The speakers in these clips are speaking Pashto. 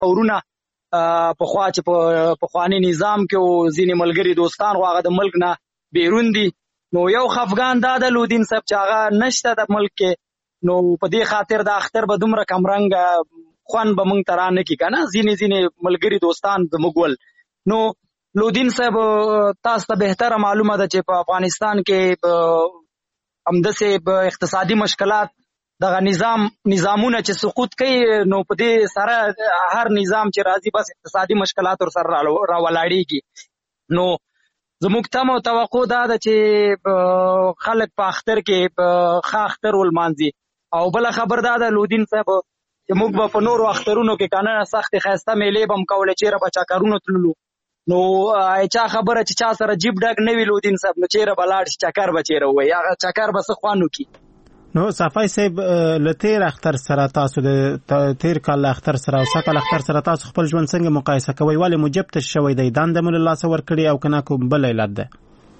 ورونه پخوا چې په پخواني نظام کې او ځینې ملګري دوستان خو هغه د ملک نه بیرون دي. نو یو خفګان دا د لودین صاحب چې هغه نشته د ملک کې، نو په دې خاطر د اختر به دومره کمرنګ خوند به موږ ته رانه کي که نه، ځینې ملګري دوستان زموږ ول. نو لودین صاحب تاسو ته بهتره معلومه ده چې په افغانستان کې همداسې اقتصادي مشکلات دغه نظامونه چې سقوط کوي، نو په دې سره هر نظام چې راځي بس اقتصادي مشکلات ور سره راولاړېږي. نو زموږ تمه او توقع دا ده چې خلک په اختر کې ښه اختر ولمانځي. او بله خبر دا ده لودین صاحب چې موږ به په نورو اخترونو کې که نه سختې ښایسته میلې به هم کولې، چېرې به چکرونو تللو. نو چا خبره چې چا سره جیب ډک نه وي لودین صاحب، نو چېرې به لاړ شي، چکر به چېرې ووایي، هغه چکر به څه خوند وکړي. نو صافی صاحب له تیر اختر سره تاسو د تیر کال اختر سره او سږ کال اختر سره تاسو خپل ژوند څنګه مقایسه کوئ؟ ولې موجب تش شوی دی؟ دنده مو له لاسه ورکړې او که نه کوم بل علت ده؟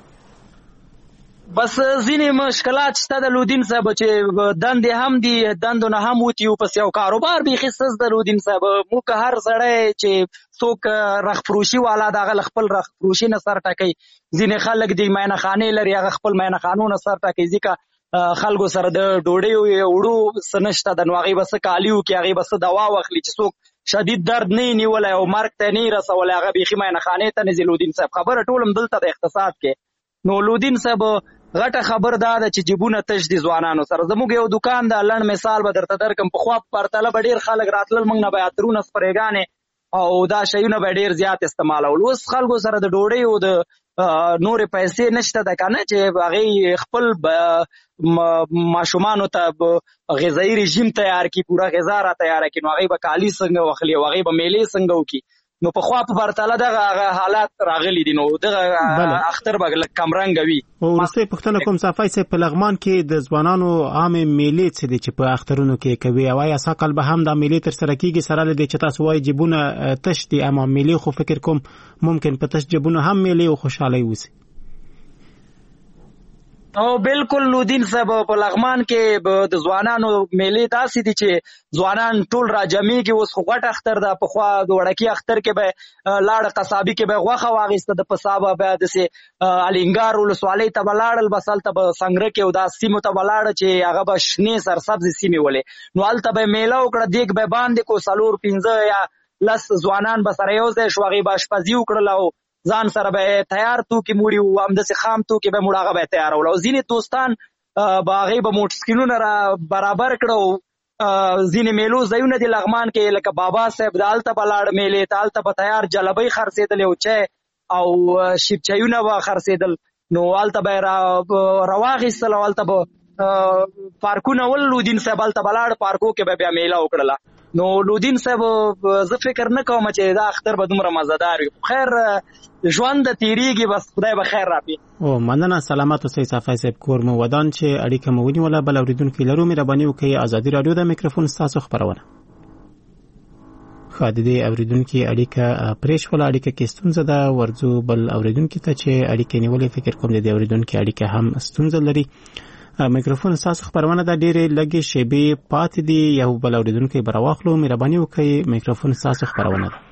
بس ځینې مشکلات شته د لودین صاحب چې دندې هم دي، دندو نه هم وتي پس یو کاروبار بیخي سست د لودین صاحب. موږ هر سړی چې څوک رخ فروشي والا د هغه خپل رخ فروشي نه سر ټکوي، ځینې خلک د مینه خانې لري هغه خپل مینه خانو نه سر ټکوي، ځکه خلکو سره د ډوډۍ وړو څه نشته ده، نو هغې به څه کالي وکړي، هغې به څه دوا واخلي چې څوک شدید درد نه یې نیولی او مرګ ته نه یې رسولی، هغه بیخي مینه خانې ته نه ځي. لودین صاحب خبره ټول هم دلته د اقتصاد کې. نو لودین صاحب غټه خبر دا ده چې جیبونه تش دي ځوانانو سره. زموږ یو دکان ده، لنډ مثال به درته درکړم، پخوا په پرتله به ډېر خلک راتلل موږ نه به عطرونه سپریګانې او دا شیونه به ډېر زیات استعمالول. اوس خلکو سره د ډوډۍ او د نورې پیسې نشته ده که نه چې هغې خپل ماشومانو ته غذایي رژیم تیار کړي، پوره غذا را تیاره کړي، نو هغې به کالي څنګه واخلي او هغې به میلې څنګه وکړي. نو پخوا په پرتله دغه حالات راغلي دي، نو دغه اختر به لږ کمرنګه وي. وروستۍ پوښتنه کوم صافی صاحب، په لغمان کې د ځوانانو عامې میلې څه دي چې په اخترونو کې کوي؟ او آیا سږ کال به هم دا میلې ترسره کېږي سره له دې چې تاسو وایي جیبونه تش دي، اما میلې خو فکر کوم ممکن په تش جیبونو هم میلې او خوشحالۍ وسي؟ او بالکل لودین صاحب په لغمان کې د ځوانانو میلې داسې دي چې ځوانان ټول را جمعېږي. اوس خو غټ اختر ده، پخوا د وړکي اختر کې به لاړه قصابي کې به غوښه واخیسته، د پسا به بیا داسې الینګار ولسوالۍ ته به لاړل، بس هلته به سنګره کې او دا سیمو ته به لاړه چې هغه به شنې سرسبزې سیمې ولې، نو هلته به میله وکړه، دیګ به باندې کو 4 5 یا 10 ځوانان به سره یو ځای شو، هغې به اشپزي وکړله او ځان سره به تیار توکي موړي وو، همداسې خام توکي به موړ هغه به یې تیارول. او ځینې دوستان به هغې به موټرسکلونه را برابر کړه او ځینې میلو ځایونه دي لغمان کې لکه بابا صاحب د هلته به لاړ میلې ته، هلته به تیار جلبۍ خرڅېدلې او چای او شیبچایونه به خرڅېدل، نو هلته به یې راواخیستل او هلته به پارکونه ول. لودین صاحب هلته به لاړ، پارکو کې به بیا میله وکړله. نو لودین صاحب زه فکر نه کوم چې دا اختر به دومره مزهدار وي. خیر ژوند تیریږي، بس خدای به خیر راپې. او مننه، سلامت اوسئ صافی صاحب. کور مو ودان چې اړیکه مو ونیوله. بل اورېدونکي لرو، مهرباني وکړئ ازادي راډیو د میکروفون ستاسو خپرونه. ښه، د دې اورېدونکي اړیکه پرې شوله، اړیکه کې ستونزه ده. ورځو بل اورېدونکي ته چې اړیکې نیولې، فکر کوم د دې اورېدونکي اړیکه هم ستونزه لري. میکروفون ستاسو خپرونه ده، ډېرې لږې شیبې پاتې دي، یو بل اورېدونکی به راواخلو. مهرباني وکړئ، میکروفون ستاسو خپرونه ده.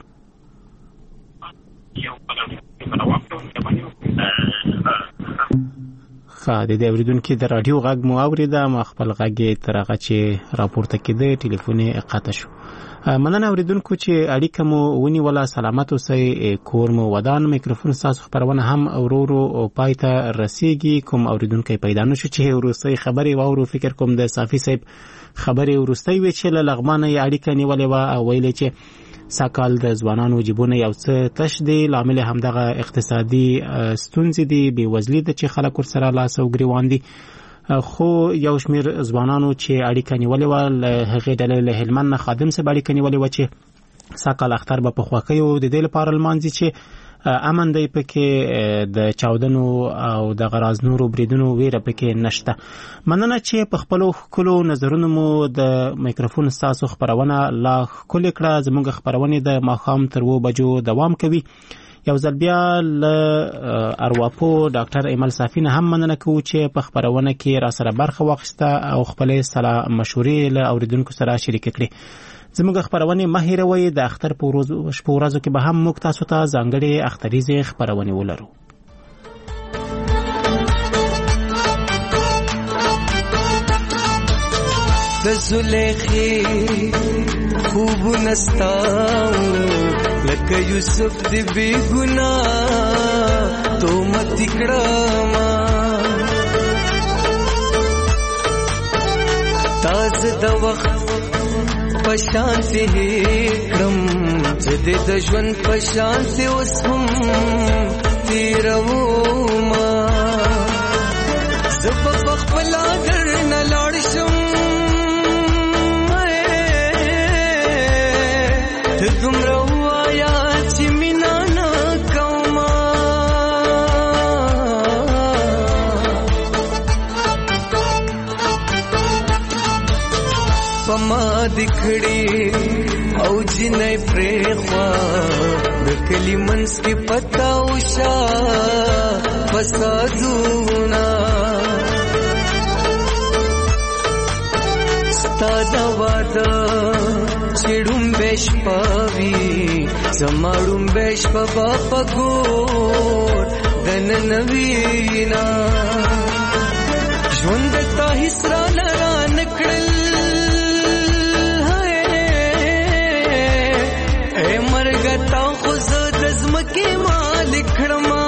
ښه، د دې اورېدونکي د راډیو غږ مو اورېده، ما خپل غږ یې تر هغه چې راپورته کېده ټلیفون یې قطع شو. مننه اورېدونکو چې اړیکه مو ونیوله. سلامت اوسئ، کور مو ودان. میکروفون ستاسو خپرونه هم ورو ورو پای ته رسېږي. کوم اورېدونکی پیدا نه شو چې وروستۍ خبرې واورو، فکر کوم د صافي صاحب خبرې وروستۍ وې چې له لغمانه یې اړیکه نیولې وه او ویلې چې سږ کال د ځوانانو جیبونه یو څه تش دي، لامل همدغه اقتصادي ستونزې دي، بېوزلي ده چې خلک ورسره لاس او ګریوان دي. خو یو شمیر ځوانانو چې اړیکه نیولې وه له هغې ډلې له هلمند نه خادم صاحب اړیکه نیولې وه چې سږ کال اختر به په خوښۍ او د دې لپاره لمانځي چې امن دی پکې، د چاودنو او د غراز نورو بریدونو ویره پکې نشته. مننه چې په خپلو ښکلو نظرونو مو د میکروفون ستاسو خپرونه لا ښکلې کړه. زموږ خپرونې د ماښام تر 2 بجو دوام کوي. یو ځل بیا له ارواپو ډاکټر ایمل صافی نه هم مننه کوو چې په خپرونه کې را سره برخه واخیسته او خپلې صلاح مشورې له اوریدونکو سره شریکې کړې. زموږ خبرونه مه هېروئ. د اختر په ورځو کې به هم موږ تاسو ته ځانګړې اختریزې خبرونه ولرو. د زلیخې خوب نستاو لکه یوسف دی بی گناه تو مت کړما تاز د وخت پشان سے کړم چې د ژوند پشان سے اوس هم تیرو ما زب خپل اگر نه لاړ شم دومره وایا چې مینا نه کوما پما دکھړي او جنې پرخوا د کلی منس کې پتا وشا فسادونا ستاده واده چړم بش پاوی زماړم بش په پګور دن نوینا ژوند ته حسرا لرا نکړل اے مرګ تا خو زد زمکه مالک کړما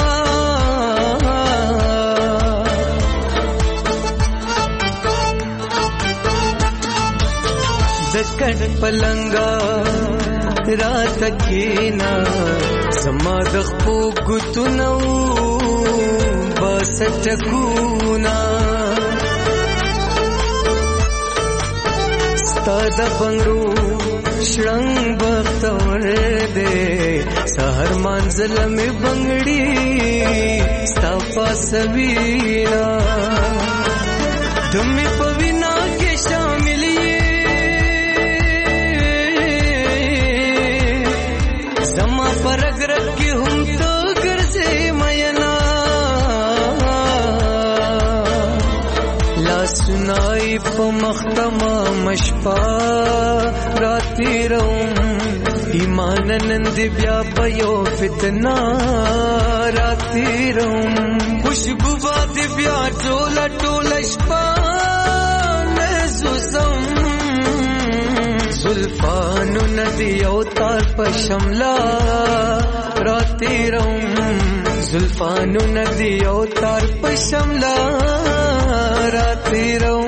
دکړ پلنګا رات کینا سما د خو ګتنو بس ټکونا ستاد بنگرو شړنګ بختور دے سحر منزل می بنگړي صفا سوینا دمه پوینا کې شامل परगरत की हम तो घर से मयना ला सुनाई प मख्तमा मशपा राती रहूं ईमान नंद ब्या पयो फितना राती रहूं खुशबू बाद ब्या टोला टोला शपा मैं सुसम जुल्फानु नदी अवतार पशमला राती रहूं जुल्फानु नदी अवतार पशमला राती रहूं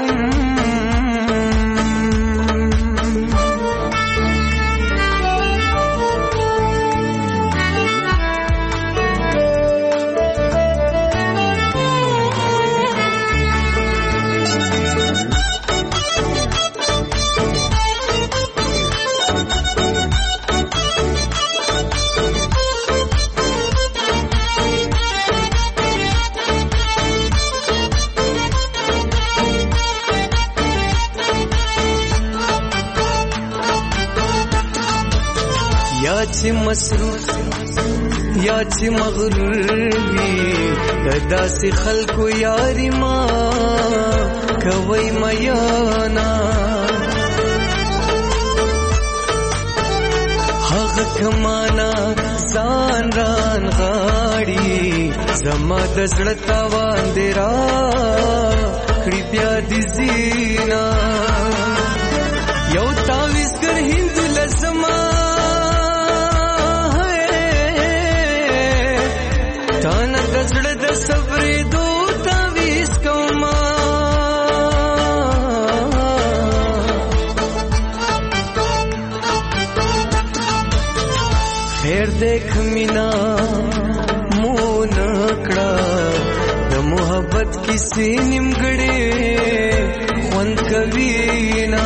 چې مصروف یا چې مغرور وي داسې خلکو یاري ما کوي میانا هغه کمانا ځان ران غاړي زما د زړه تاوان دی را کړي بیا دي زینا یو تاویز کر هندو لزما تانا دزړه د صبرې دو تاویز کوما خیر دیکھ مینا مون کړه د محبت کیسې نیمګړې خوند کوي نا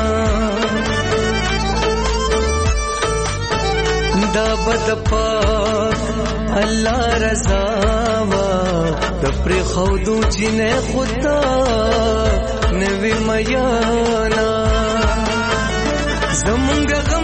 دا بد پاک الله رضا وا د پر خودو جنې خدا نوې میانا زمونږ